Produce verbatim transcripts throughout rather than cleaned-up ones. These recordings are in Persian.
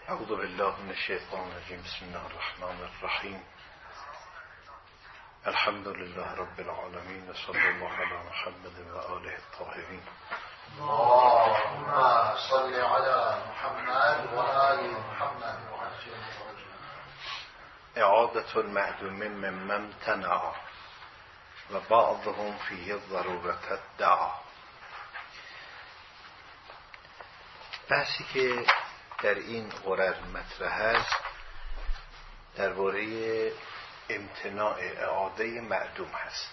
اعوذ بالله من الشیطان الرجیم. بسم الله الرحمن الرحیم. الحمد لله رب العالمین و صلی الله علی محمد و آله الطاهرین. اللهم صل علی محمد و آل محمد. اعادة المعدوم ممن امتنع و بعضهم فیه ضرورت ادعا. بحثی که در این غرر مطرح است درباره امتناع اعاده معدوم هست.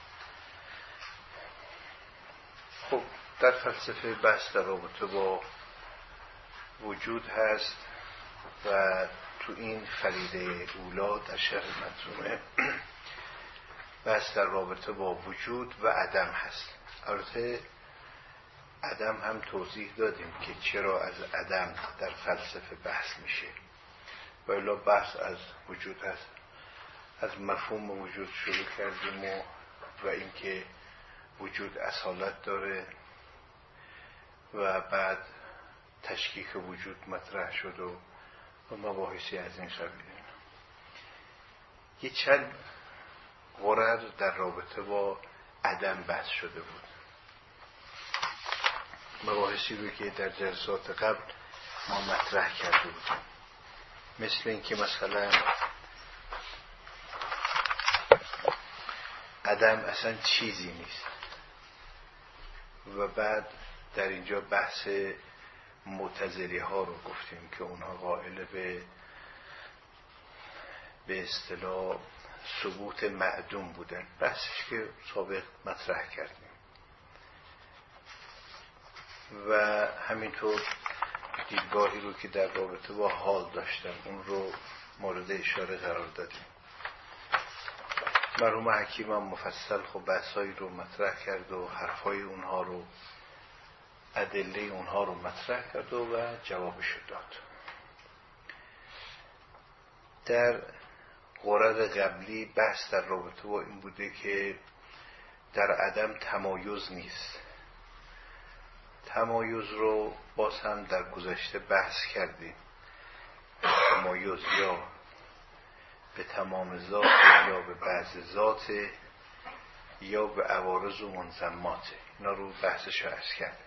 خب در فلسفه بحث در رابطه با وجود هست و تو این فریده اولا در شرح منظومه بحث در رابطه با وجود و عدم هست. البته عدم هم توضیح دادیم که چرا از عدم در فلسفه بحث میشه و الا بحث از وجود هست. از مفهوم وجود شروع کردیم و و اینکه وجود اصالت داره و بعد تشکیک وجود مطرح شد و مباحثی از این قبیل. یه چند غرر در رابطه با عدم بحث شده بود، مباحثی رو که در جلسات قبل ما مطرح کرده بودیم، مثل اینکه مثلا عدم اصلا چیزی نیست و بعد در اینجا بحث معتزلی ها رو گفتیم که اونها قائل به به اصطلاح ثبوت معدوم بودن، بحثش که سابق مطرح کردیم و همینطور دیدگاهی رو که در رابطه با حال داشتن اون رو مورد اشاره قرار دادیم. مرحوم حکیم هم مفصل خب بحثایی رو مطرح کرد و حرفای اونها رو، ادله اونها رو مطرح کرد و جوابشو داد. در غرر قبلی بحث در رابطه با این بوده که در عدم تمایز نیست. تمایز رو باز هم در گذشته بحث کردیم. تمایز یا به تمام ذات یا به بعض ذات یا به عوارض و منضمات، اینا رو بحثش عرض کردیم.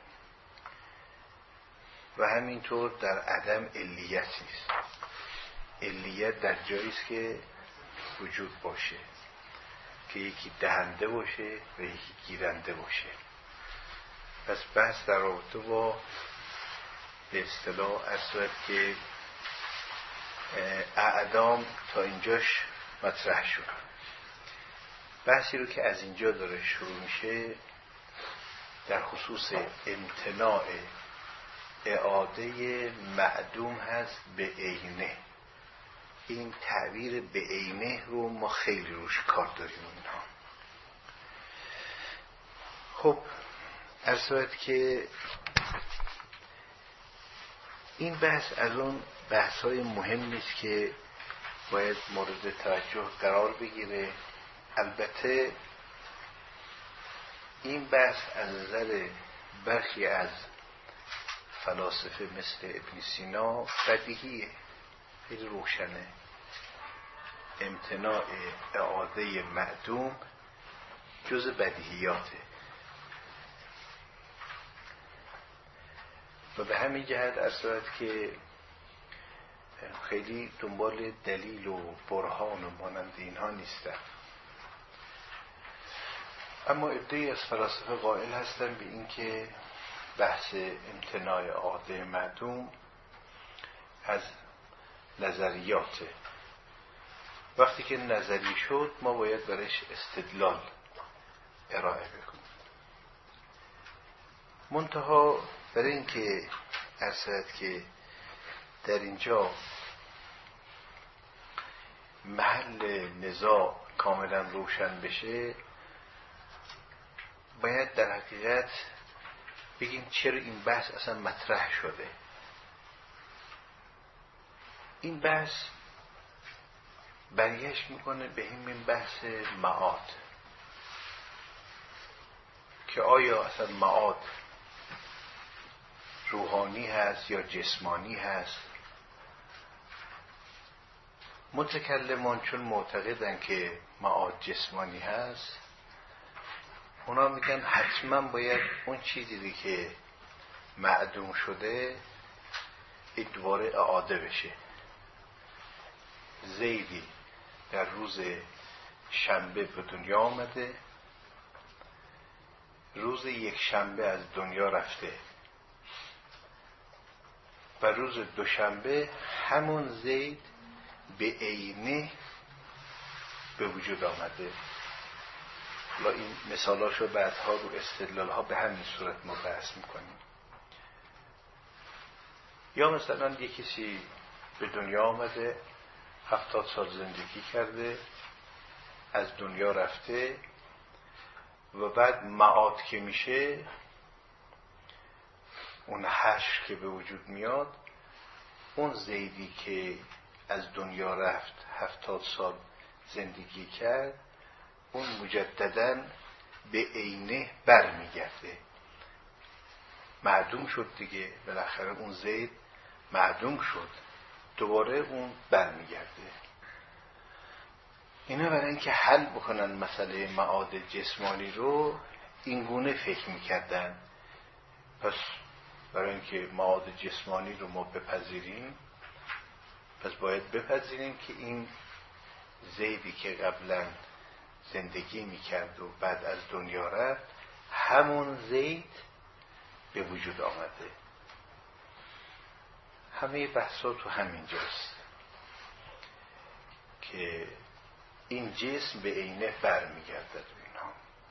و همینطور در عدم علیت نیست. علیت در جایی است که وجود باشه، که یکی دهنده باشه و یکی گیرنده باشه. پس بحث در رابطه با به اصطلاح اصلاحات که اعدام تا اینجاش مطرح شد. بحثی رو که از اینجا داره شروع میشه در خصوص امتناع اعاده معدوم هست به عینه. این تعبیر به عینه رو ما خیلی روش کار داریم اینها. خب اصلاحات که این بحث از اون بحث های مهم نیست که باید مورد توجه قرار بگیره. البته این بحث از نظر برخی از فلاسفه مثل ابن سینا بدیهیه، خیلی روشنه. امتناع اعاده معدوم جز بدیهیاته و به همین جهت اصلاحات که خیلی دنبال دلیل و برهان و مانند اینها نیستن. اما عده‌ای از فلاسفه قائل هستن به این که بحث امتناع اعاده معدوم از نظریاته. وقتی که نظری شد ما باید برش استدلال ارائه بکنیم. منتها برای اینکه اصلاً که در اینجا محل نزاع کاملا روشن بشه باید در حقیقت بگیم چرا این بحث اصلا مطرح شده. این بحث برگشت میکنه به همین بحث معاد، که آیا اصلا معاد روحانی هست یا جسمانی هست متکلمان چون معتقدن که معاد جسمانی هست، اونا میگن حتما باید اون چیزی که معدوم شده این دوباره اعاده بشه. زیدی در روز شنبه به دنیا آمده، روز یک شنبه از دنیا رفته و روز دوشنبه همون زید به عینه به وجود آمده. حالا این مثالاشو بعدها رو استدلالها به همین صورت ما بحث میکنیم. یا مثلا یک کسی به دنیا آمده، هفتاد سال زندگی کرده، از دنیا رفته و بعد معاد که میشه، اون حشر که به وجود میاد، اون زیدی که از دنیا رفت هفتاد سال زندگی کرد، اون مجدداً به عینه بر میگرده. معدوم شد دیگه، بالاخره اون زید معدوم شد، دوباره اون بر میگرده. اینا برای اینکه حل بکنن مسئله معاد جسمانی رو این گونه فکر میکردن. پس برای اینکه معاد جسمانی رو ما بپذیریم، پس باید بپذیریم که این زیدی که قبلا زندگی میکرد و بعد از دنیا رفت، همون زید به وجود آمده. همه بحثا تو همین جاست که این جسم به عینه بر میگردد. اینا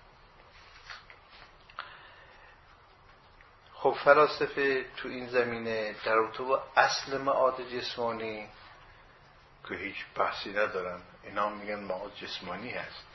خب فلاسفه تو این زمینه در رابطه با اصل معاد جسمانی که هیچ بحثی ندارن، اینا میگن معاد جسمانی هست.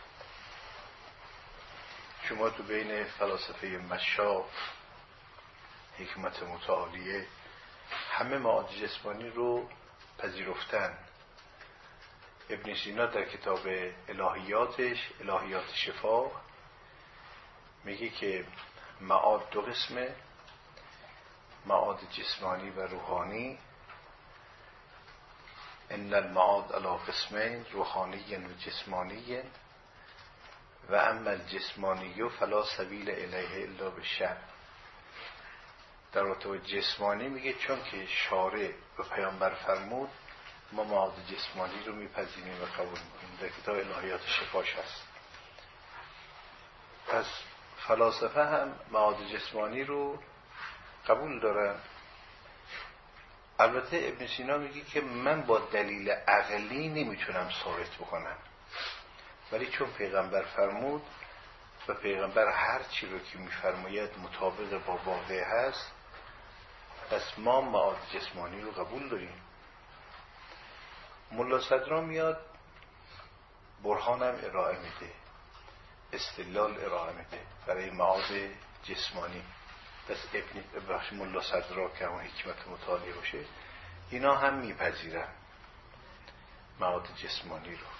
شما تو بین فلاسفه مشاء، حکمت متعالیه، همه معاد جسمانی رو پذیرفتن. ابن سینا در کتاب الهیاتش، الهیات شفا، میگه که معاد دو قسمه، معاد جسمانی و روحانی. ان المعاد علی قسمین، روحانی و جسمانی، و اما الجسمانی فلا سبیل الیه الا بالشرع. در رابطه جسمانی میگه چون که شارع و پیامبر فرمود، ما معاد جسمانی رو میپذیریم و قبول میکنیم. در کتاب الهیات شفاش هست. پس فلاسفه هم معاد جسمانی رو قبول دارن. البته ابن سینا میگه که من با دلیل عقلی نمیتونم ثابت بکنم، ولی چون پیغمبر فرمود و پیغمبر هر چی رو که میفرماید مطابق با واقع هست، پس ما معاد جسمانی رو قبول داریم. ملا صدرا میاد برهانم ارائه میده، استدلال ارائه میده برای معاد جسمانی. پس ابن بخش ملا صدرا که همون حکمت متعالی باشه، اینا هم میپذیرن معاد جسمانی رو.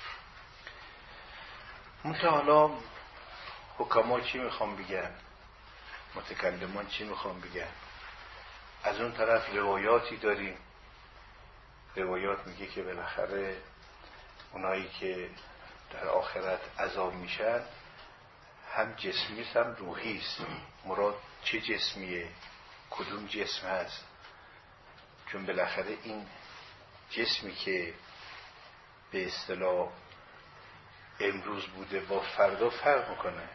منتها حالا حکما چی میخوام بگن، متکلمان چی میخوام بگن؟ از اون طرف روایاتی داریم، روایات میگه که بالاخره اونایی که در آخرت عذاب میشن هم جسمی است هم روحی است. مراد چه جسمیه، کدوم جسم هست؟ چون بالاخره این جسمی که به اصطلاح امروز بوده با فردا فرق میکنه،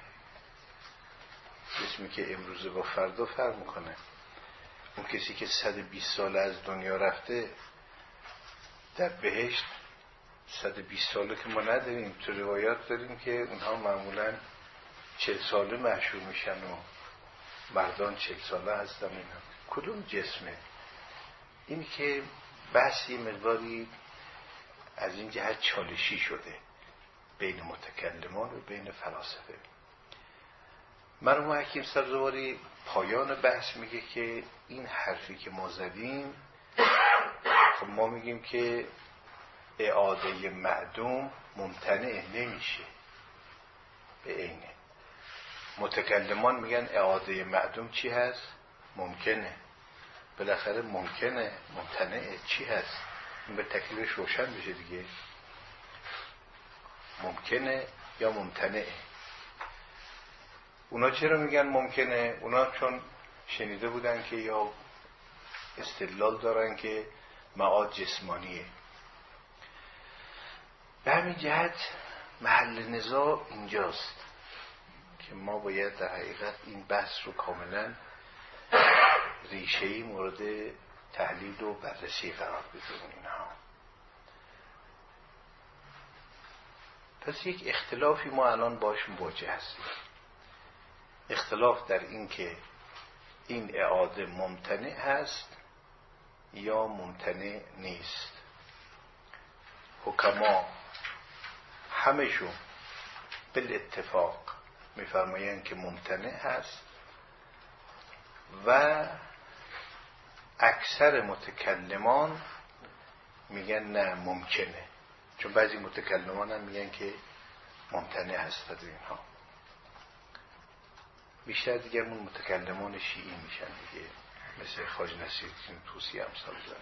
جسمی که امروز با فردا فرق میکنه. اون کسی که صد و بیست ساله از دنیا رفته در بهشت، صد و بیست ساله که ما نداریم، تو روایات داریم که اونها معمولاً چهل ساله محشور میشن و مردان چهل ساله هستن. اینا کدوم جسمه؟ این که بحثی مقداری از این جهت چالشی شده بین متکلمان و بین فلاسفه. مرحوم حکیم سبزواری پایان بحث میگه که این حرفی که ما زدیم، خب ما میگیم که اعاده معدوم ممتنع نمیشه به عینه. متکلمان میگن اعاده معدوم چی هست؟ ممکنه. بالاخره ممکنه، ممتنع چی هست؟ این به تکلیفش روشن بشه دیگه، ممکنه یا ممتنعه. اونا چرا میگن ممکنه؟ اونا چون شنیده بودن که یا استدلال دارن که معاد جسمانیه. به همین جهت محل نزاع اینجاست که ما باید در حقیقت این بحث رو کاملا ریشه‌ای مورد تحلیل و بررسی قرار بدیم. اینها پس یک اختلافی ما الان باش مواجه هستیم، اختلاف در این که این اعاده ممتنع هست یا ممتنع نیست. حکما همشون بالاتفاق میفرمایند که ممتنع هست و اکثر متکلمان میگن نه ممکنه، چون بعضی متکلمان هم میگن که ممتنع هست. از اینها بیشتر دیگه همون متکلمان شیعی میشن دیگه، مثل خواجه نصیرالدین طوسی امثال داره.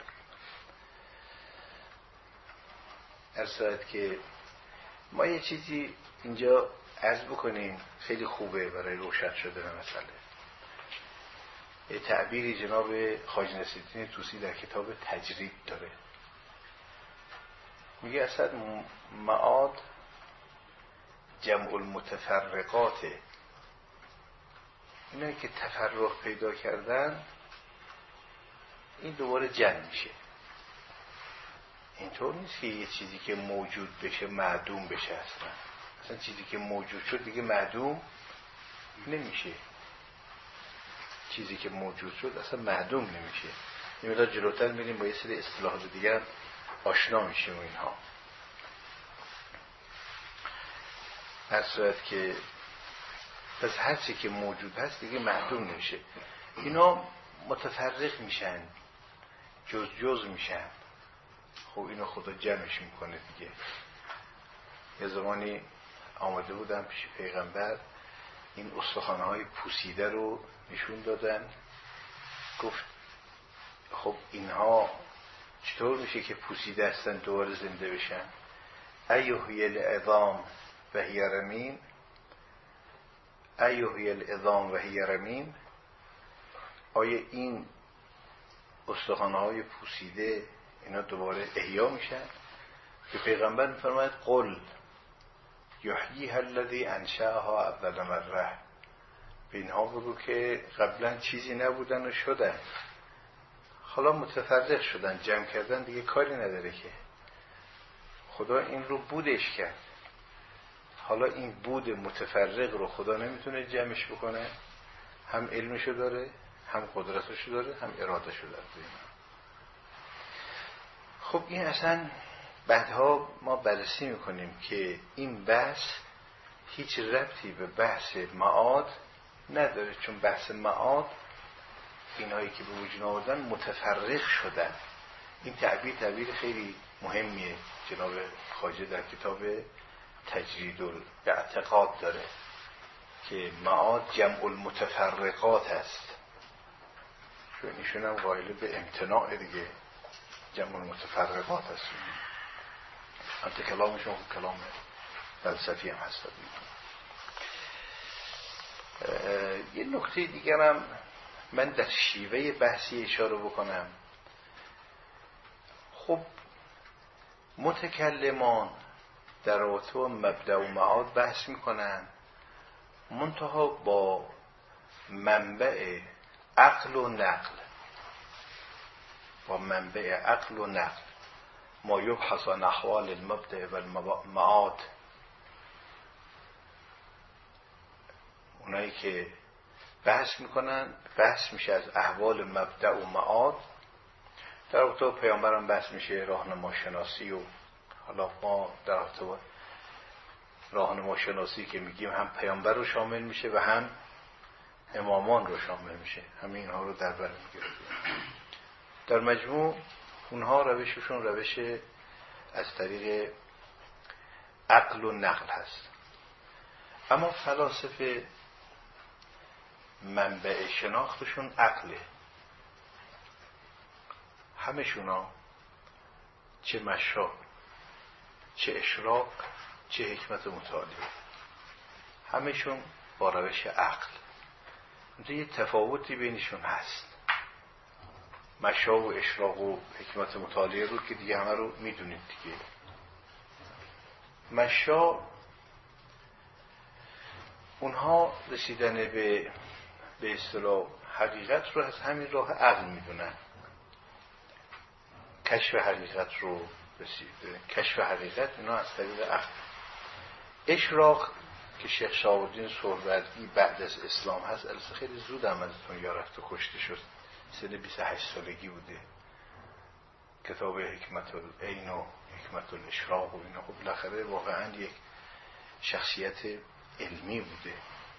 ارسالت که ما یه چیزی اینجا عرض بکنیم خیلی خوبه برای روشن شدن مسئله. یه تعبیری جناب خواجه نصیرالدین طوسی در کتاب تجرید داره، میگه اصلا معاد جمع المتفرقاته، اینایی که تفرق پیدا کردن این دوباره جمع میشه. اینطور نیست که یه چیزی که موجود بشه معدوم بشه. اصلا اصلا چیزی که موجود شد دیگه معدوم نمیشه. چیزی که موجود شد اصلا معدوم نمیشه. این مقدار جلوتر میریم با یه سری اصطلاحات دیگر آشنا میشیم و اینها. هر صورت که پس هر چی که موجود هست دیگه معدوم نمیشه. اینا متفرق میشن، جز جز میشن. خب اینو خدا جمعش میکنه دیگه. یه زمانی آمده بودم پیش پیغمبر، این استخوان‌های پوسیده رو نشون دادن، گفت خب اینها چطور میشه که پوسیده هستن دوباره زنده بشن؟ ایهی العظام و هی رمیم، ایهی العظام و هی رمیم، آیا این استخوان‌های پوسیده اینا دوباره احیا میشن؟ که پیغمبر میفرماید قل یحییها الذی انشأها اول مره، به اینها بگو که قبلا چیزی نبودن و شدن، حالا متفرق شدن، جمع کردن دیگه کاری نداره که. خدا این رو بودش کرد، حالا این بود متفرق رو خدا نمیتونه جمعش بکنه؟ هم علمشو داره، هم قدرتشو داره، هم ارادهشو داره. خب این اصلا بعدها ما بررسی میکنیم که این بحث هیچ ربطی به بحث معاد نداره، چون بحث معاد اینایی که به وجود آوردن متفرق شدن. این تعبیر تعبیر خیلی مهمیه. جناب خواجه در کتاب تجرید الاعتقاد داره که معاد جمع المتفرقات هست، چون ایشون هم قائل به امتناع دیگه، جمع المتفرقات هست. البته کلامشون کلام فلسفی هم هست. یه نکته دیگرم من در شیوه بحثی اشاره بکنم. خب متکلمان در رابطه با مبدأ و معاد بحث میکنن، منتها با منبع عقل و نقل، با منبع عقل و نقل، ما یبحث عن احوال المبدأ و المعاد. اونایی که بحث میکنن بحث میشه از احوال مبدأ و معاد. در رابطه با پیامبرم بحث میشه راهنما شناسی، و حالا ما در رابطه با راهنما شناسی که میگیم هم پیامبر رو شامل میشه و هم امامان رو شامل میشه، همین اینها رو در بر میگیره. در مجموع اونها روششون روش از طریق عقل و نقل هست. اما فلاسفه منبع شناختشون عقله. همشونا چه مشا، چه اشراق، چه حکمت متعالیه، همشون با روش عقل. یه تفاوتی بینشون هست. مشا و اشراق و حکمت متعالیه رو که دیگه همه رو میدونید دیگه. مشا اونها رسیدن به به اصطلاح حقیقت رو از همین راه عقل میدونن. کشف حقیقت رو رسیده، کشف حقیقت اینا از طریق عقل. اشراق که شیخ شهاب الدین سهروردی بعد از اسلام هست، البته خیلی زود هم از دنیا رفت و کشته شد، سن بیست و هشت سالگی بوده. کتاب حکمت العین و حکمت الاشراق و اینا، خب بالاخره واقعا یک شخصیت علمی بوده.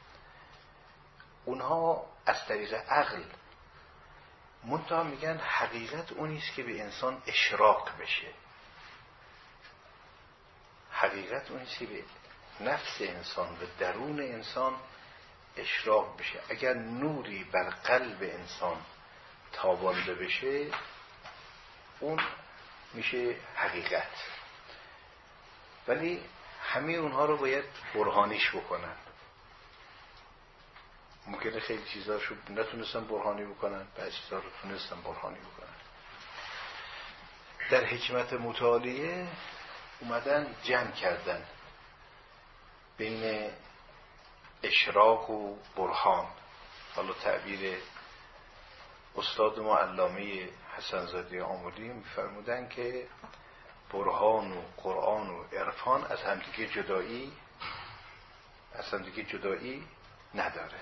اونها از طریق عقل منتها میگن حقیقت اونیست که به انسان اشراق بشه. حقیقت اونیست که به نفس انسان، به درون انسان اشراق بشه. اگر نوری بر قلب انسان تابانده بشه، اون میشه حقیقت. ولی همه اونها رو باید برهانیش بکنن. ممکنه خیلی چیزاشو نتونستن برهانی بکنن، بعضی چیزا رو تونستن برهانی بکنن. در حکمت متعالیه اومدن جمع کردن بین اشراق و برهان. حالا تعبیر استاد ما علامه حسن زاده آملی میفرمودن که برهان و قرآن و عرفان از همدیگه جدایی از همدیگه جدایی نداره.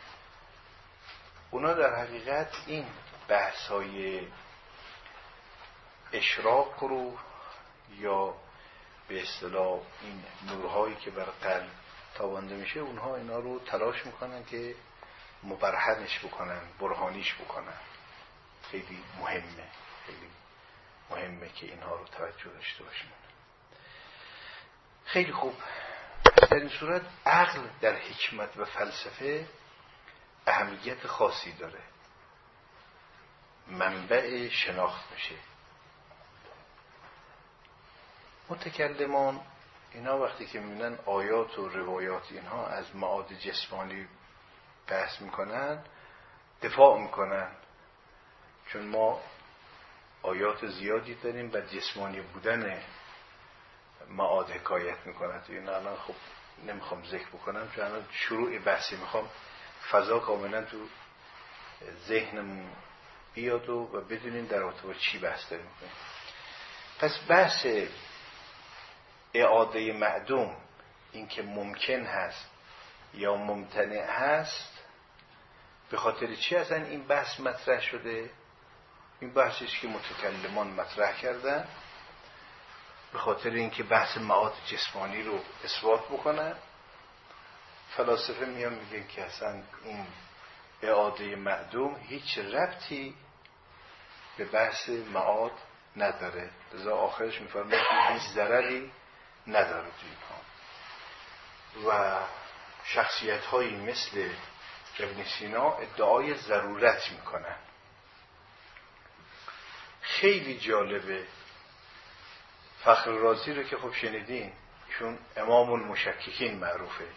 اونا در حقیقت این بحث‌های اشراق رو یا به اصطلاح این نورهایی که بر قلب تابانده میشه، اونها اینا رو تلاش میکنن که مبرهنش بکنن، برهانیش بکنن. خیلی مهمه، خیلی مهمه که اینها رو توجه داشته باشیم. خیلی خوب. در این صورت عقل در حکمت و فلسفه اهمیت خاصی داره، منبع شناخت میشه. متکلمان اینا وقتی که میبینن آیات و روایات اینها از معاد جسمانی بحث میکنن، دفاع میکنن، چون ما آیات زیادی داریم و جسمانی بودن معاد حکایت میکنن. اینا الان خب نمیخوام ذکر بکنم، چون الان شروع بحثی میخوام فضا کاملا تو ذهنمون بیاد و بدونین در رابطه با چی بحث داریم میکنیم. پس بحث اعاده معدوم، این که ممکن هست یا ممتنع هست، به خاطر چی اصلا این بحث مطرح شده؟ این بحثیست که متکلمان مطرح کردن به خاطر اینکه بحث معاد جسمانی رو اثبات بکنن. فلاسفه میان میگن که اصلا این اعاده معدوم هیچ ربطی به بحث معاد نداره، لذا آخرش میفرماید هیچ ضرری نداره توی اینها. و شخصیت هایی مثل ابن سینا ادعای ضرورت میکنن. خیلی جالبه. فخر رازی رو که خب شنیدین، ایشون امام المشککین معروفه.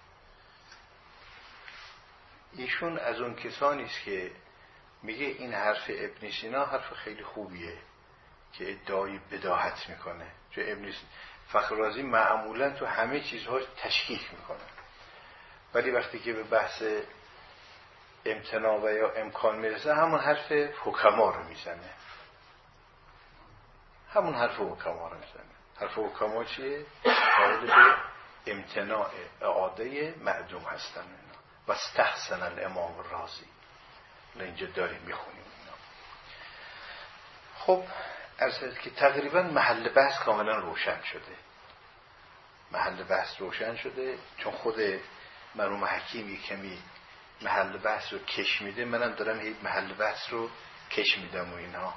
ایشون از اون کسانی است که میگه این حرف ابن سینا حرف خیلی خوبیه که ادعای بداهت میکنه. چون ابن فخر رازی معمولا تو همه چیزها تشکیک میکنه، ولی وقتی که به بحث امتناع و یا امکان میرسه همون حرف حکما رو میزنه. همون حرف حکما رو میزنه. حرف حکما چیه؟ قائل به امتناع اعاده معدوم هستن اینا. و استحسن الامام الرازی. اینجا داریم میخونیم اینا. خب از که تقریبا محل بحث کاملا روشن شده. محل بحث روشن شده، چون خود مرحوم حکیم یک کمی محل بحث رو کش میده، منم دارم هی محل بحث رو کش میدم و اینا،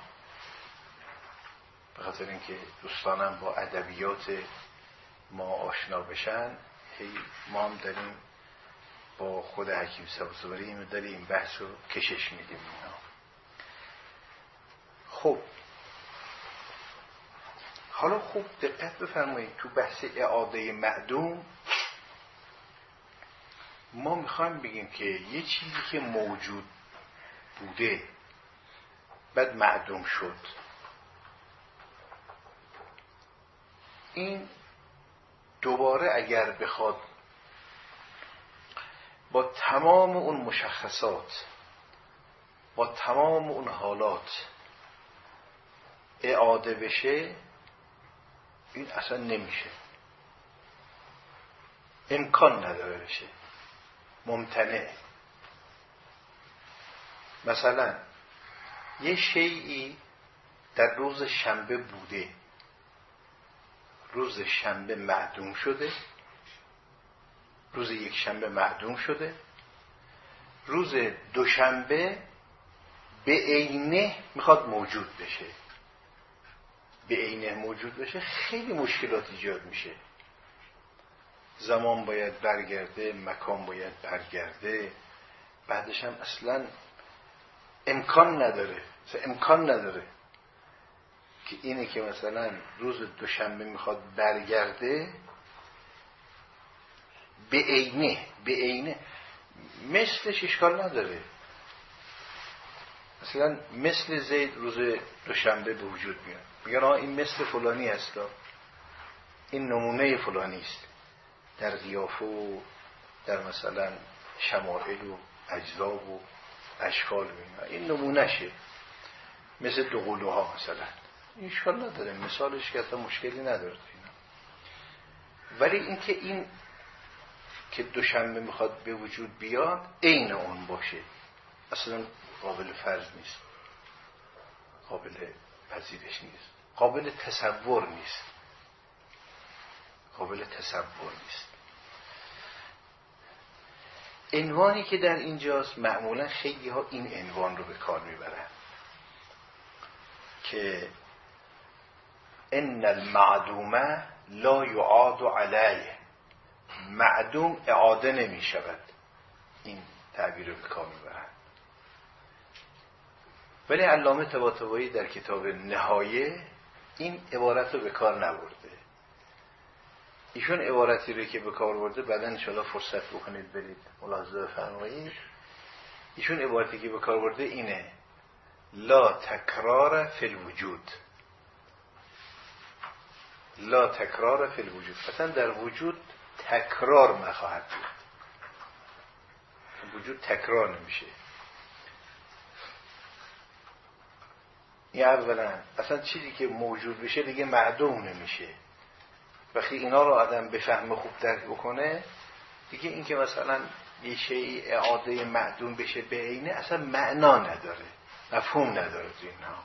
به خاطر اینکه دوستانم با ادبیات ما آشنا بشن. هی ما هم داریم با خود حکیم سبزواری اینو داریم این بحث رو کشش میدیم اینا. خب حالا خوب دقت بفرمایید تو بحث اعاده معدوم ما میخوایم بگیم که یه چیزی که موجود بوده بعد معدوم شد، این دوباره اگر بخواد با تمام اون مشخصات، با تمام اون حالات اعاده بشه، این اصلا نمیشه، امکان نداره بشه، ممتنع. مثلا یه شیئی در روز شنبه بوده، روز شنبه معدوم شده، روز یک شنبه معدوم شده، روز دوشنبه به عینه میخواد موجود بشه، به عینه موجود بشه، خیلی مشکلات ایجاد میشه. زمان باید برگرده، مکان باید برگرده، بعدش هم اصلا امکان نداره، امکان نداره که اینه که مثلا روز دوشنبه میخواد برگرده به عینه، به عینه مثلش اشکال نداره. مثلا مثل زید روز دوشنبه به وجود میاد، میگن آه این مثل فلانی است، این نمونه فلانی است، در قیافه و در مثلا شمائل و اجزا و اشکال و اینا، این نمونهشه، مثل دوقلوها مثلا، این اشکال نداره، مثالش که اصلا مشکلی نداره اینا. ولی اینکه این که دوشنبه میخواد به وجود بیاد عین اون باشه، اصلا قابل فرض نیست، قابل پذیرش نیست، قابل تصور نیست، قابل تصور نیست. عنوانی که در اینجاست معمولا خیلی ها این عنوان رو به کار میبرن که ان المعدومه لا یعاد علیه، معدوم اعاده نمی شود، این تعبیر رو به کار میبرن. ولی علامه طباطبایی در کتاب نهایه این عبارت رو به کار نبرده. ایشون عبارتی رو که به کار برده بعداً انشاءالله فرصت بکنید برید ملاحظه بفرمایید. ایشون عبارتی که به کار برده اینه: لا تکرار فی الوجود، لا تکرار فی الوجود، مثلا در وجود تکرار نخواهد بود، وجود تکرار نمیشه. این اولا اصلا چیزی که موجود بشه دیگه معدوم نمیشه. وقتی اینا رو آدم بفهمه خوب درک بکنه دیگه این که مثلا یه شیء اعاده معدوم بشه به عینه اصلا معنا نداره، مفهوم نداره تو اینا.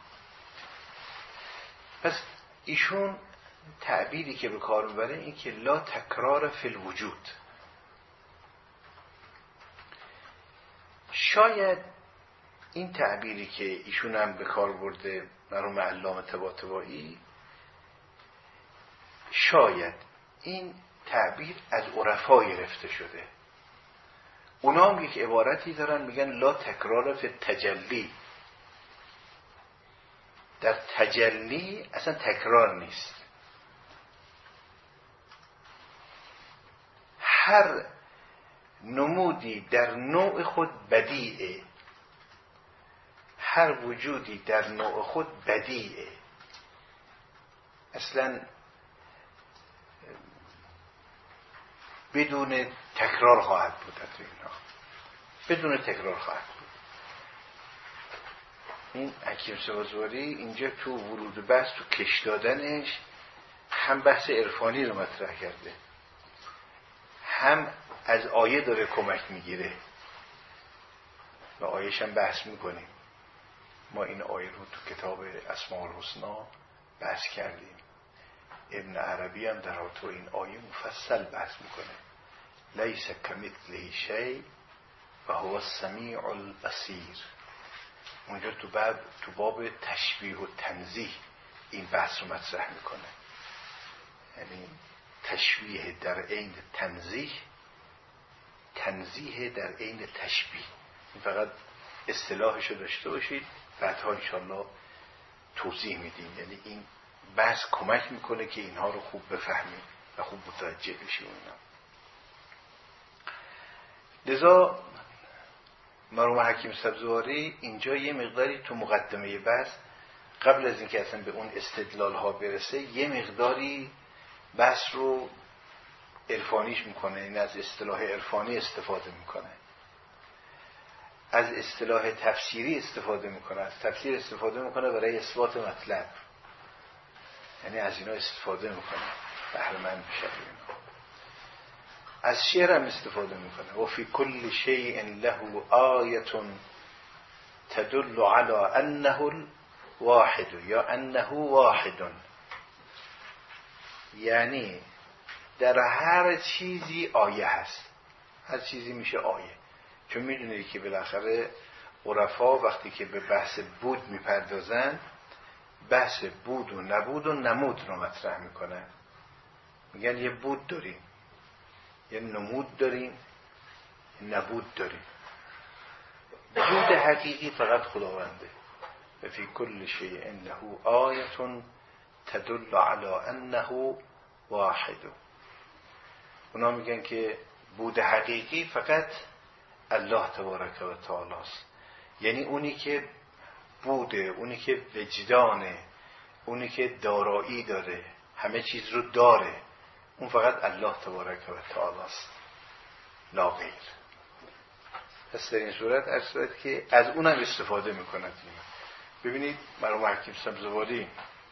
پس ایشون تعبیری که به کار میبره این که لا تکرار فی الوجود. شاید این تعبیری که ایشون هم به کار برده مرحوم علامه طباطبایی، شاید این تعبیر از عرفا گرفته شده. اونا هم یک عبارتی دارن میگن لا تکرار فی التجلی، در تجلی اصلا تکرار نیست، هر نمودی در نوع خود بدیعه، هر وجودی در نوع خود بدیعه، اصلا بدون تکرار خواهد بود، تو اینا بدون تکرار خواهد بود. این حکیم سبزواری اینجا تو ورود بحث، تو کش دادنش، هم بحث عرفانی رو مطرح کرده، هم از آیه داره کمک میگیره و آیهش هم بحث میکنیم. ما این آیه رو تو کتاب اسماء الحسنا بحث کردیم. ابن عربی هم در تو این آیه مفصل بحث میکنه، لیس کمثله شیء و هو السمیع البصیر. اونجا تو باب تو باب تشبیه و تنزیه این بحث رو مطرح میکنه، یعنی تشبیه در عین تنزیه، تنزیه در عین تشبیه. این فقط اصطلاحش رو داشته باشید، بعدها انشاءالله توضیح میدیم. یعنی این بحث کمک میکنه که اینها رو خوب بفهمیم و خوب متوجه بشیم اینا. لذا مرحوم حکیم سبزواری اینجا یه مقداری تو مقدمه بحث قبل از اینکه اصلا به اون استدلال ها برسه یه مقداری بحث رو عرفانیش میکنه، این از اصطلاح عرفانی استفاده میکنه، از اصطلاح تفسیری استفاده میکنه، از تفسیر استفاده میکنه برای اثبات مطلب، یعنی از اینا استفاده میکنه بهره مند بشه اینا. از شعر هم استفاده میکنه و فی کل شیء له آیه تدل علی انه واحد یا انه واحد، یعنی در هر چیزی آیه هست، هر چیزی میشه آیه. چون میدونید که بالاخره عرفا وقتی که به بحث بود میپردازن بحث بود و نبود و نمود رو مطرح میکنن. میگن یه بود داریم، یه نمود داریم، یه نبود داریم. بود حقیقی فقط خداونده. و فی کل شیء له آیه تدل علی انه واحد. اونا میگن که بود حقیقی فقط الله تبارک و تعالی است، یعنی اونی که بوده، اونی که وجدانه، اونی که دارایی داره، همه چیز رو داره، اون فقط الله تبارک و تعالی است، لا غیر. پس در این صورت از صورت که از اونم استفاده میکنند. ببینید مرحوم حکیم سبزواری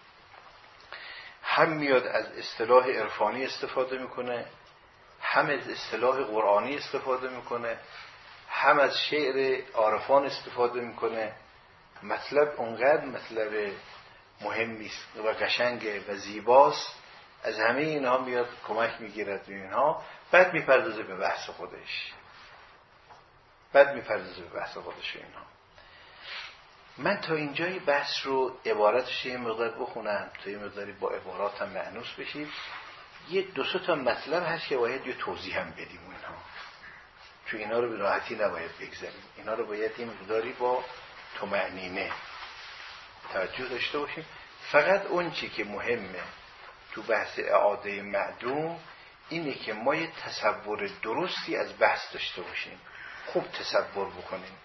هم میاد از اصطلاح عرفانی استفاده میکنه، هم از اصطلاح قرآنی استفاده میکنه، هم از شعر عارفان استفاده میکنه. مطلب اونقدر مطلب مهمی است و قشنگه و زیباست، از همه اینها میاد کمک میگیرد اینها، بعد میپردازه به بحث خودش بعد میپردازه به بحث خودش اینها. من تا اینجای بحث رو عبارتش یه مقدار بخونم تا یه مقداری با عبارات هم معنوس بشید. یه دو سه تا مطلب هست که باید یه توضیح هم بدیم اینها، چون اینا رو به راحتی نباید بگذاریم، اینا رو باید یه مقداری با طمأنینه توجه داشته باشیم. فقط اون چی که مهمه تو بحث اعاده معدوم اینه که ما یه تصور درستی از بحث داشته باشیم، خوب تصور بکنیم.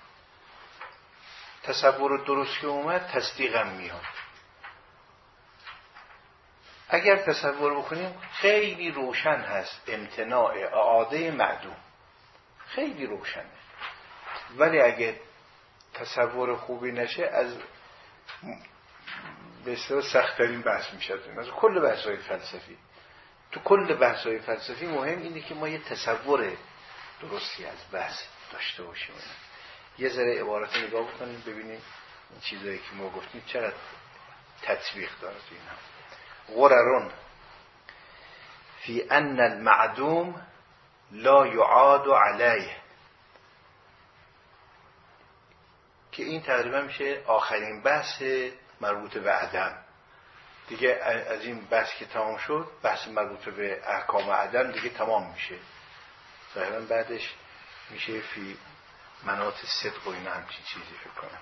تصور درست که اومد تصدیقم میاد. اگر تصور بکنیم خیلی روشن هست امتناع اعاده معدوم، خیلی روشنه. ولی اگه تصور خوبی نشه از بسیار سخت‌ترین بحث میشه. از کل بحث‌های فلسفی، تو کل بحث‌های فلسفی مهم اینه که ما یه تصور درستی از بحث داشته باشیم. یه ذره عبارت نگاه بکنیم ببینیم این چیزایی که ما گفتیم چقدر تطبیق داره تو اینا. غررون فی ان المعدوم لا یعاد علیه، که این تقریبا میشه آخرین بحث مربوط به عدم دیگه. از این بحث که تمام شد بحث مربوط به احکام عدم دیگه تمام میشه. ظاهرا بعدش میشه فی مناط صدق و این همچین چیزی فکر کنم.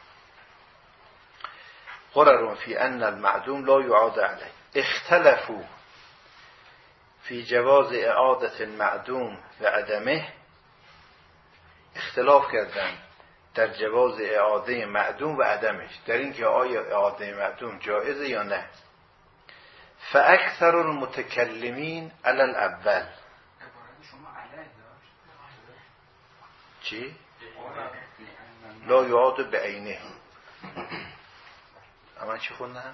قررون فی ان المعدوم لا یعاد علیه. اختلفوا فی جواز اعادت المعدوم و عدمه، اختلاف کردن در جواز اعاده معدوم و عدمش، در این که آیا اعاده معدوم جائزه یا نه. فاکثر المتکلمین علی الاول. چی؟ لا یعاد بعینه. اما چی خوندم؟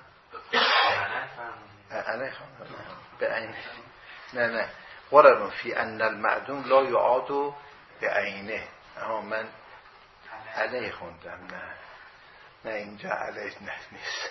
انا خوندم بعینه. نه نه قررون فی ان المعدوم لا یعاد بعینه. اما من علیه خوندم. نه نه اینجا علیه نه نیست.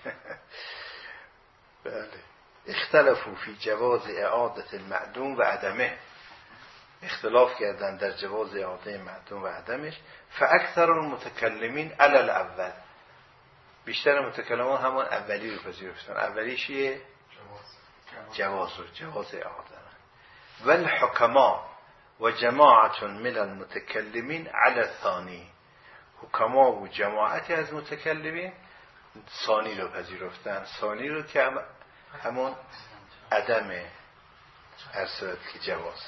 بله. اختلفوا فی جواز اعادت المعدوم و عدمه، اختلاف کردن در جواز اعاده معدوم و عدمش. فاکثر المتکلمین علی الاول، بیشتر متکلمان همون اولی رو پذیرفتن. اولیشیه جواز و جواز اعاده. والحکما و جماعت من المتکلمین علی الثانی، حکما و جماعتی از متکلمین ثانی رو پذیرفتن. ثانی رو که همون عدم هر صورت که جواز.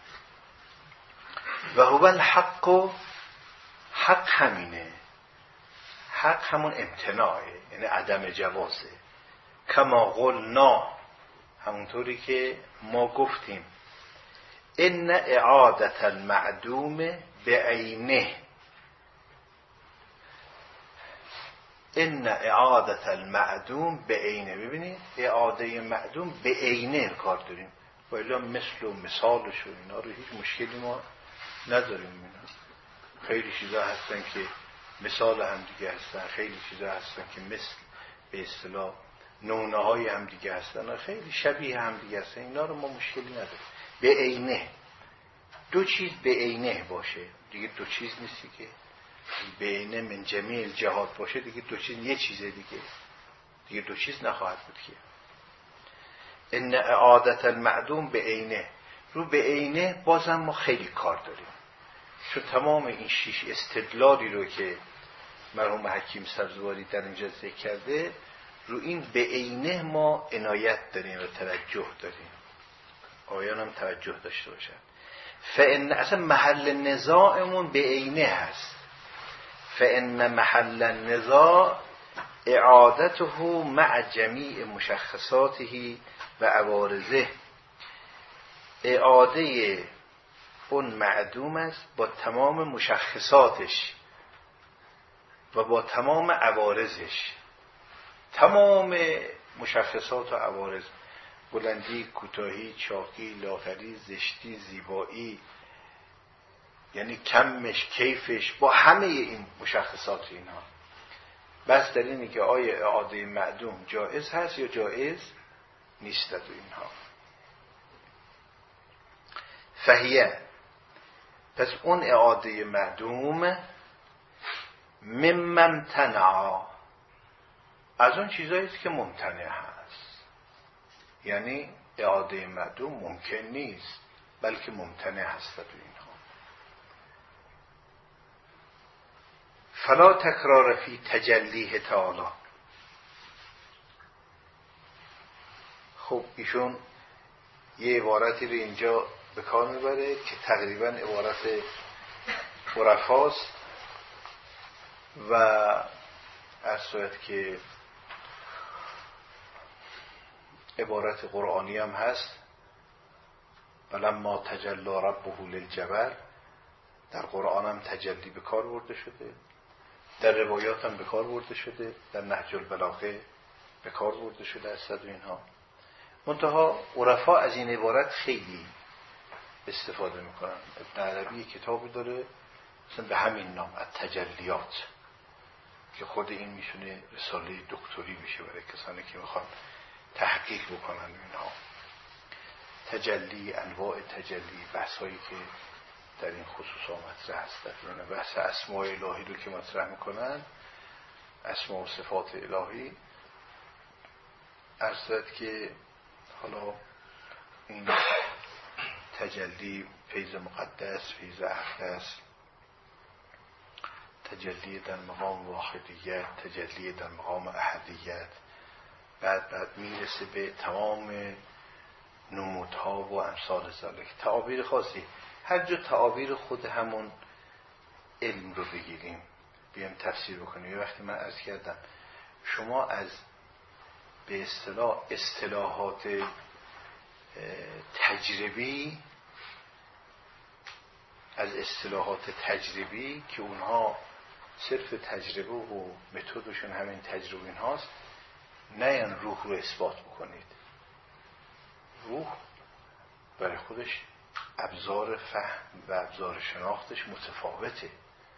و هو الحق، و حق همینه، حق همون امتناعه، یعنی عدم جوازه. کما قلنا، همونطوری که ما گفتیم، ان اعادت المعدوم بعینه، ان اعادت المعدوم بعینه. ببینید اعاده معدوم به عینه کار داریم، ولی مثل و مثالش و اینا رو هیچ مشکلی ما نداریم. اینا خیلی چیزا هستن که مثال هم دیگه هستن، خیلی چیزا هستن که مثل به اصطلاح نونه های هم دیگه هستن، خیلی شبیه هم دیگه هستن. اینا رو ما مشکلی نداریم. به عینه، دو چیز به عینه باشه دیگه، دو چیز نیستی که به عینه من جمیع جهات باشه دیگه، دو چیز یه چیزه دیگه، دیگه دو چیز نخواهد بود که. ان اعادت المعدوم به عینه، رو به عینه بازم ما خیلی کار داریم، چون تمام این شیش استدلالی رو که مرحوم حکیم سبزواری در اینجا ذکر کرده، رو این به عینه ما عنایت داریم و توجه داریم. آیان هم توجه داشته باشن. فان اصلا محل نزاعمون به عینه هست. فان محل النزاع اعادته مع جمیع مشخصاته و عوارضه. اعاده اون معدوم است با تمام مشخصاتش و با تمام عوارضش. تمام مشخصات و عوارض، بلندی، کوتاهی، چاقی، لاغری، زشتی، زیبایی، یعنی کمش، کیفش، با همه این مشخصات اینها. بس در اینه که آیا اعاده معدوم جائز هست یا جائز نیست و اینها. فهیه، پس اون اعاده معدوم ممن تنع، از اون چیزایی است که ممتنع هست. یعنی اعاده معدوم ممکن نیست بلکه ممتنع هست تو اینها. فلا تکرار فی تجلیه تعالی. خب ایشون یه عبارتی رو اینجا به کار میبره که تقریبا عبارت عرفاست و از صورت که عبارت قرآنی هم هست. فلما تجلی ربه للجبل، در قرآن هم تجلی به کار برده شده، در روایات هم به کار برده شده، در نهج البلاغه به کار برده شده از صد و اینها. منتها عرفا از این عبارت خیلی استفاده میکنن. ابن عربی کتابی داره مثلا به همین نام، التجلیات، که خود این میشونه رساله دکتری میشه برای کسانی که میخوان تحقیق بکنن اینها. تجلی، انواع تجلی، بحثایی که در این خصوص مطرح هست. در بحث اسماء الهی رو که مطرح میکنن، اسماء و صفات الهی، ارزد که حالا این تجلی فیض مقدس، فیض اقدس، تجلی در مقام واحدیت، تجلی در مقام احدیت، بعد بعد میرسه به تمام نمودها و امثال ذالک. تعابیر خاصی، هر جا تعابیر خود همون علم رو بگیریم بیام تفسیر بکنیم. یه وقتی من عرض کردم شما از به اصطلاح اصطلاحات تجربی، از اصطلاحات تجربی که اونها صرف تجربه و متدشون همین تجربه این هاست، نه یعنی روح رو اثبات بکنید. روح برای خودش ابزار فهم و ابزار شناختش متفاوته.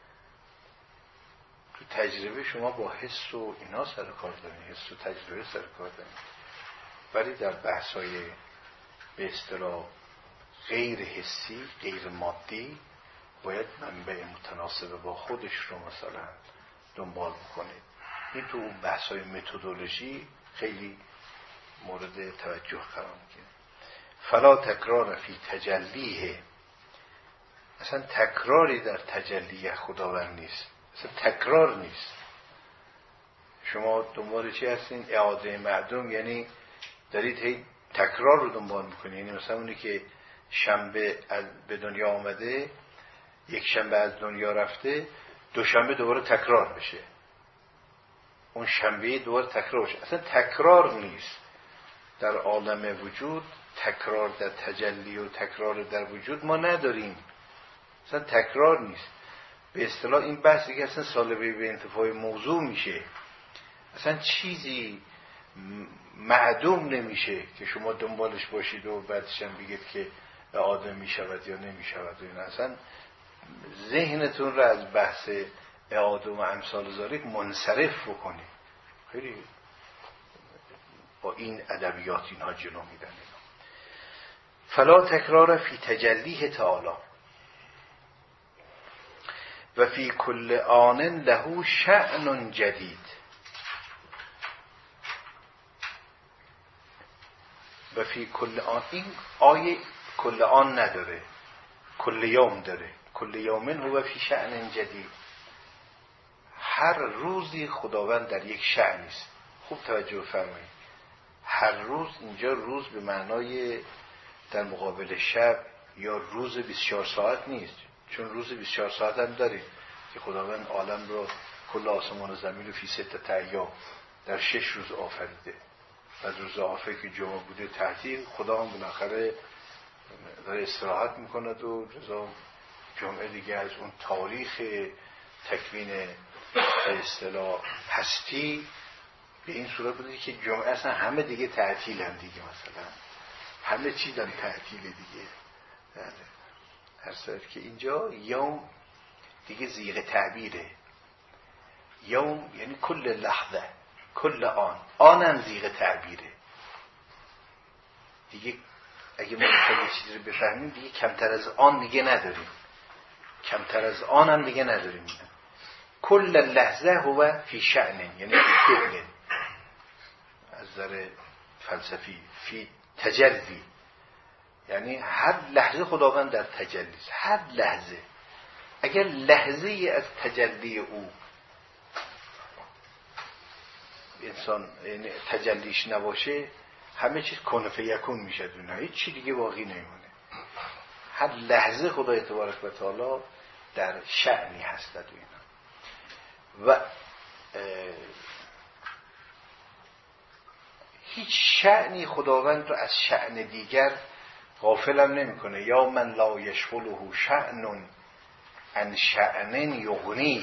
تو تجربه شما با حس و اینا سر کار دارید، حس و تجربه سر کار دارید، ولی در بحث‌های به اصطلاح غیر حسی، غیر مادی، باید منبع متناسب با خودش رو مثلا دنبال بکنید. این تو اون بحث‌های متدولوژی خیلی مورد توجه قرار میگیره. فلا تکرار فی تجلیه، اصلا تکراری در تجلی خداوند نیست، اصلا تکرار نیست. شما دنبال چی هستین؟ اعاده معدوم، یعنی دارید هی تکرار رو دنبال میکنید. یعنی مثلا اونی که شنبه به دنیا آمده، یک شنبه از دنیا رفته، دوشنبه دوباره تکرار بشه، اون شنبه دوباره تکرار بشه. اصلا تکرار نیست در عالم وجود، تکرار در تجلی و تکرار در وجود ما نداریم، اصلا تکرار نیست. به اصطلاح این بحثی که اصلا سالبه به انتفاع موضوع میشه، اصلا چیزی معدوم نمیشه که شما دنبالش باشید و بعدش هم بگید که اعاده میشود یا نمیشود و این. اصلا ذهنتون رو از بحث اعاده و امثال ذالک منصرف بکنید. خیلی با این ادبیات اینها جلو میدن. فلا تکرار فی تجلیه تعالی و فی کل آن له شأن جدید. و فی کل آن، این آیه کل آن نداره، کل یوم داره. کل یومن هو فی شأن جدید. هر روزی خداوند در یک شأنی است. خوب توجه فرمایید. هر روز اینجا روز به معنای در مقابل شب یا روز بیست و چهار ساعت نیست، چون روز بیست و چهار ساعت هم داریم که خداوند عالم رو، کل آسمان و زمین رو فی ستة ایام، در شش روز آفریده. و روز آفریده که جمعه بوده تعطیل، خدا هم بالاخره داره استراحت میکند و جزا جمعه دیگه از اون تاریخ تکوین به اصطلاح هستی به این صورت بوده که جمعه اصلا همه دیگه تعطیل هم دیگه، مثلا همه چیز هم تعطیل دیگه. هر صورت که اینجا یوم دیگه زیغ تعبیره. یوم یعنی کل لحظه، کل آن، آنم زیغ تعبیره دیگه. اگه ما بخوایم یه چیزی رو بفهمیم دیگه کمتر از آن دیگه نداریم، کمتر از آن هم دیگه نداریم. کل لحظه هو فی شأن، یعنی فی فعل، از نظر فلسفی فی تجلی، یعنی هر لحظه خداوند در تجلی است. هر لحظه اگر لحظه از تجلی او انسان یعنی تجلیش نباشه، همه چیز کن فیکون میشه، دونه هیچ چی دیگه باقی نمیمونه. هر لحظه خدای تبارک و تعالی در شأنی هست و اینا. و هیچ شأنی خداوند رو از شأن دیگر غافلم نمیکنه. یا من لا یشغله شأن عن شأن یغنیه.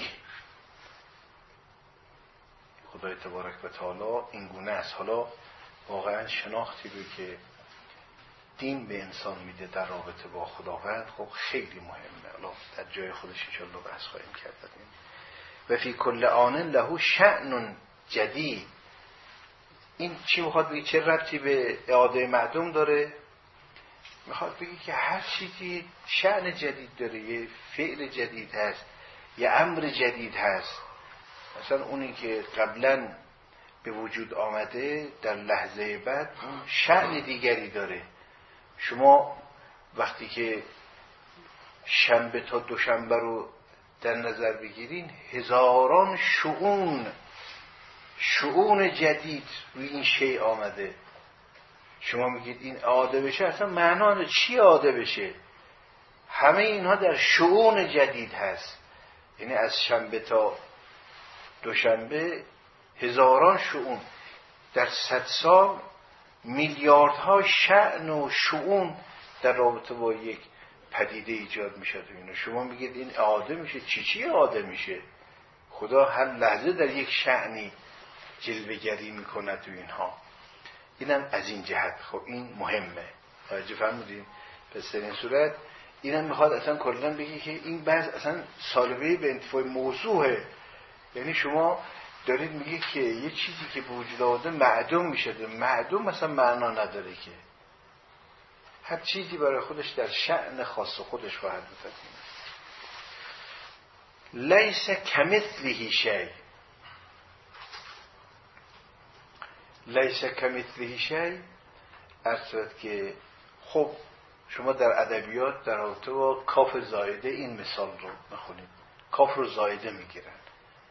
خدای تبارک و تعالی این گونه است. حالا واقعا شناختی رو که دین به انسان میده در رابطه با خداوند خب خیلی مهمه. حالا در جای خودش انشاءالله بحث خواهیم کرد. و فی کل آن له شأن جدید. این چی میخواد بگی؟ چه ربطی به اعاده معدوم داره؟ میخواد بگی که هر چیزی شأن جدید داره، یه فعل جدید هست، یه امر جدید هست. مثلا اونی که قبلا به وجود آمده در لحظه بعد اون شأن دیگری داره. شما وقتی که شنبه تا دوشنبه رو در نظر بگیرین، هزاران شؤون شؤون جدید روی این شیء آمده. شما میگید این اعاده بشه، اصلا معنا چی اعاده بشه؟ همه اینها در شؤون جدید هست. یعنی از شنبه تا دوشنبه هزاران شؤون، در صد سال میلیاردها شأن و شؤون در رابطه با یک پدیده ایجاد میشه. شما میگید این اعاده میشه، چی چی اعاده میشه؟ خدا هر لحظه در یک شأنی جلوه‌گری میکنه تو اینها. اینم از این جهت. خب این مهمه، توجه فرمودین؟ پس در این صورت اینم میخواد اصلا کلا بگی که این بحث اصلا سالبه به انتفاع موضوعه. یعنی شما دارید میگه که یه چیزی که به وجود آمده معدوم میشه. معدوم مثلا معنا نداره که هر چیزی برای خودش در شأن خاص خودش خواهد بود. لیس کمثله شیء. لیس کمثله شیء اصلا که خب شما در ادبیات در رابطه با کاف زائده این مثال رو بخونید. کاف رو زائده میگیرن.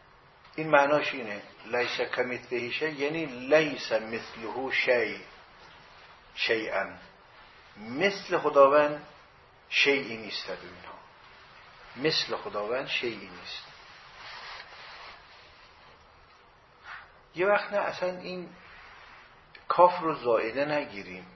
این معناش اینه لیس کمثله شیء، یعنی لیس مثله شیء. شیئا، مثل خداوند شیئی نیست. در اینها مثل خداوند شیئی نیست. یه وقت نه اصلا این کاف رو زائده نگیریم،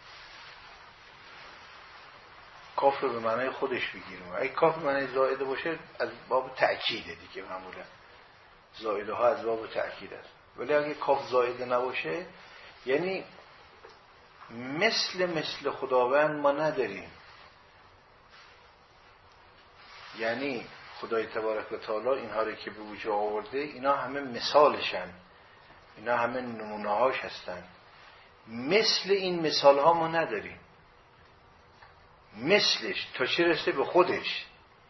کاف رو به معنای خودش بگیریم. اگه کاف به معنای زائده باشه از باب تأکیده دیگه، معمولا زائده ها از باب تأکید است. ولی اگه کاف زائده نباشه یعنی مثل مثل خداوند ما نداریم. یعنی خدای تبارک و تعالی اینها رو که به وجود آورده اینا همه مثالشن، اینا همه نمونه هاش هستن. مثل این مثال ها ما نداریم، مثلش تا چه رسه به خودش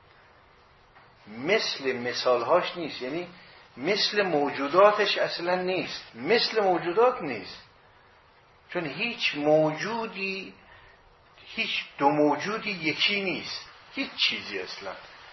مثل مثال هاش نیست. یعنی مثل موجوداتش اصلا نیست، مثل موجودات نیست. چون هیچ موجودی، هیچ دو موجودی یکی نیست، هیچ چیزی اصلا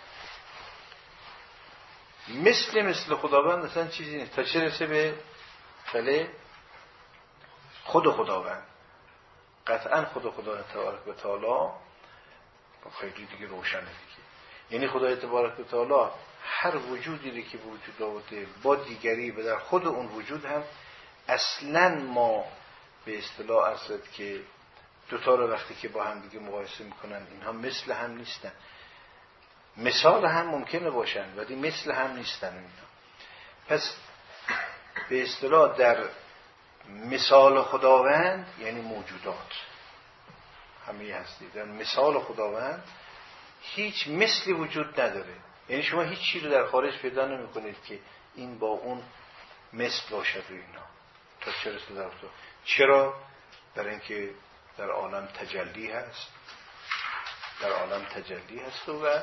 مثل مثل خداوند اصلا چیزی نیست تا چه رسه به فله خود خداوند. قطعا خود خدا تبارک و تعالی خیلی دیگه روشنه دیگه. یعنی خدای تبارک و تعالی هر وجودی که به وجود آورده با دیگری و در خود اون وجود هم اصلا ما به اصطلاح ارزد که دوتا رو وقتی که با هم دیگه مقایسه میکنن اینها مثل هم نیستن. مثال هم ممکنه باشن ولی مثل هم نیستن اینها. پس به اصطلاح در مثال خداوند یعنی موجودات همه هستی، در مثال خداوند هیچ مثلی وجود نداره. یعنی شما هیچ چیزی رو در خارج پیدا نمی کنید که این با اون مثل باشد و اینا. تا چه رسه در تو؟ چرا؟ در اینکه در عالم تجلی هست، در عالم تجلی هست و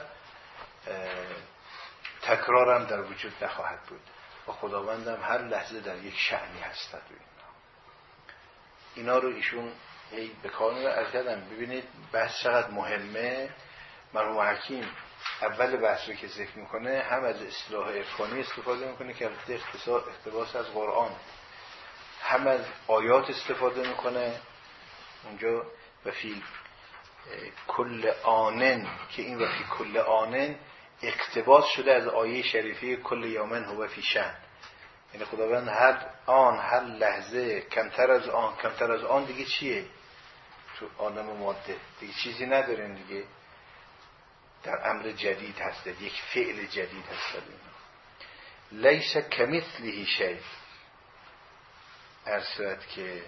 تکرارم در وجود نخواهد بود و خداوندم هر لحظه در یک شأنی هستد و اینا. اینا رو ایشون هی به کار می‌بره. کردم ببینید بحث چقدر مهمه. مرحوم حکیم اول بحث رو که ذکر میکنه هم از اصطلاح عرفانی استفاده میکنه که اقتباس از قرآن، هم از آیات استفاده میکنه اونجا و فی کل آنن، که این و فی کل آنن اقتباس شده از آیه شریفه کل یومن هو فی شأن. یعنی خداوند هر آن، هر لحظه، کمتر از آن، کمتر از آن دیگه چیه؟ تو عالم ماده دیگه چیزی نداریم دیگه، در امر جدید هست، یک فعل جدید هست. لیس کمثله شیء، ارشد که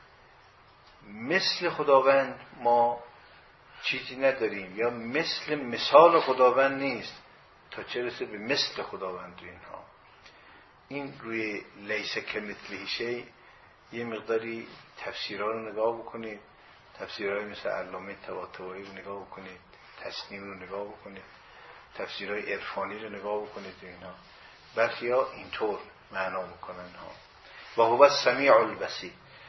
مثل خداوند ما چیزی نداریم یا مثل مثال خداوند نیست تا چه رسه به مثل خداوند. اینها این روی لیس کمثله شیء یه مقداری تفسیرها رو نگاه بکنید، تفسیرهای مثل علامه طباطبایی رو نگاه بکنید، تصنیم رو نگاه بکنید، تفسیرهای عرفانی رو نگاه بکنید. اینا برخی ها اینطور معنا میکنن ها. و هو السمیع البصیر.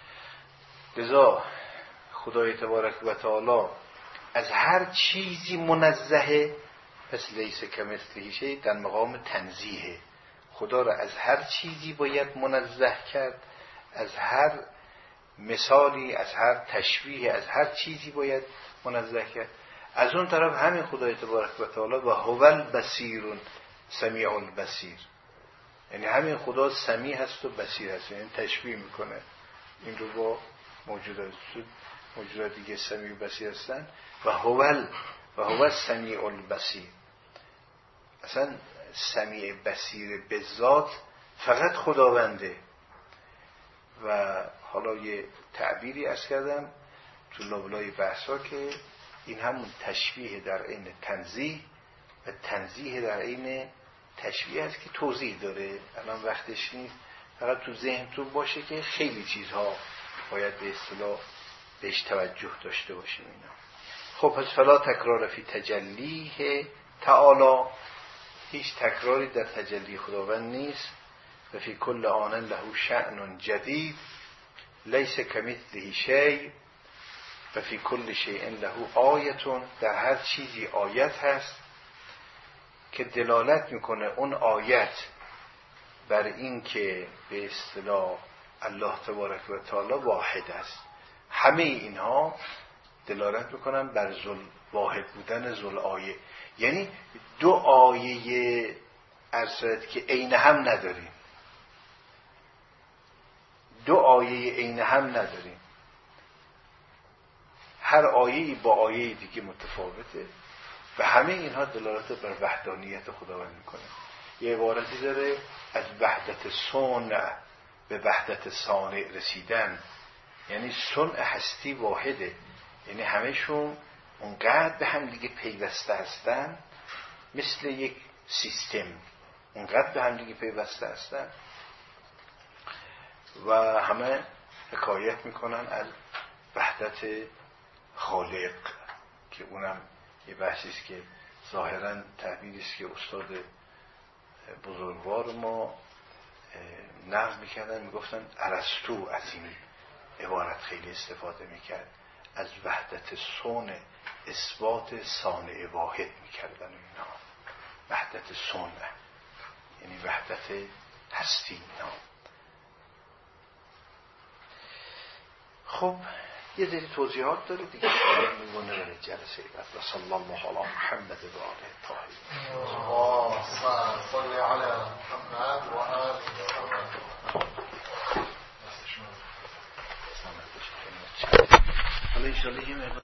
لذا خدای تبارک و تعالی از هر چیزی منزهه، پس لیس کمثله شیء در مقام تنزیه. خدا را از هر چیزی باید منزه کرد، از هر مثالی، از هر تشبیه، از هر چیزی باید منزه کرد. از اون طرف همین خدای تبارک و تعالی و هو البصیر سمیع البصیر، یعنی همین خدا سمیع هست و بصیر هست. یعنی تشبیه میکنه این رو با موجودات موجودات دیگه سمیع و بصیر هستن. و هو و هو السمیع البصیر. اصلا سمیع بصیر به ذات فقط خداونده. و حالا یه تعبیری عرض کردم تو لابلای بحثا که این همون تشبیه در عین تنزیه و تنزیه در عین تشبیه است که توضیح داره. الان وقتش نیست، فقط تو ذهنتون باشه که خیلی چیزها باید به اصطلاح بهش توجه داشته باشیم. اینا خب پس فلا تکرار فی تجلیه تعالی، هیچ تکراری در تجلی خداوند نیست. و فی کل آن له شأن جدید لیس کمثله شیء و فی کل شیء له آیه، در هر چیزی آیت هست که دلالت میکنه اون آیت بر این که به اصطلاح الله تبارک و تعالی واحد است. همه اینها دلالت میکنن بر ذل واحد بودن ذل آیه. یعنی دو آیه ارشد که عین هم نداریم، دو آیه عین هم نداریم، هر آیه‌ای با آیه دیگه متفاوته و همه اینها دلالت بر وحدانیت خداوند میکنه. یه عبارتی داره از وحدت صنع به وحدت صانع رسیدن، یعنی صنع هستی واحده، یعنی همهشون اونقدر به هم دیگه پیوسته هستن مثل یک سیستم، اونقدر به هم دیگه پیوسته هستن و همه حکایت میکنن از وحدت خالق که اونم یه بحثی است که ظاهرا تعبیری است که استاد بزرگوار ما نقل میکردن، میگفتن ارسطو از این عبارت خیلی استفاده میکرد، از وحدت صنع اثبات صانع واحد میکردن اینا، وحدت صنع یعنی وحدت هستی اینا. خب یه ذره توضیحات داره دیگه میگونه برای جلسه بعد. و صلی الله علی محمد و آله الطاهرین. اللهم صل علی محمد و آل محمد. حالا انشاءالله یه